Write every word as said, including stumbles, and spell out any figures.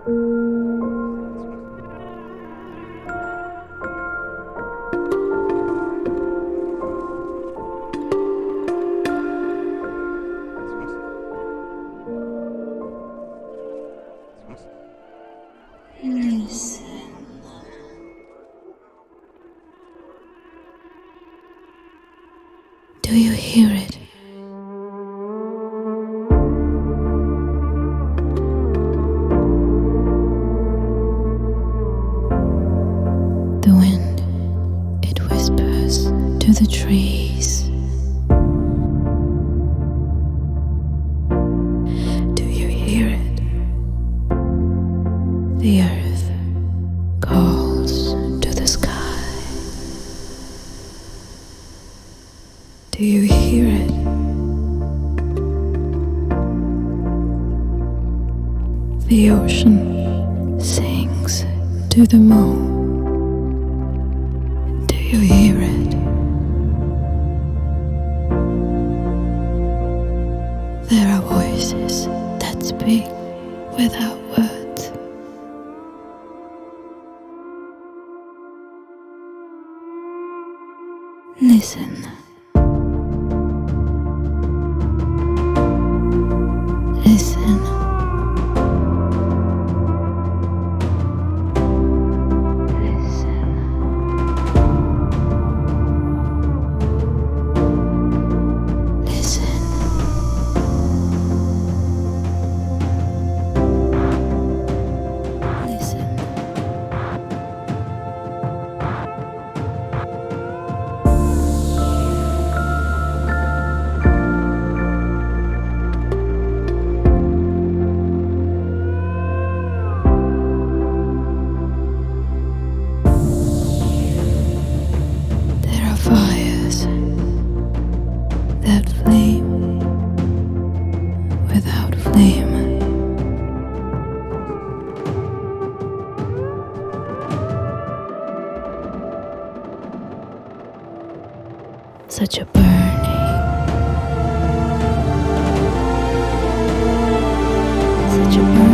Listen. Do you hear it? The wind, it whispers to the trees. Do you hear it? The earth calls to the sky. Do you hear it? The ocean sings to the moon. Do you hear it? There are voices that speak without words. Listen. Listen. Fires that flame without flame. Such a burning, such a burning.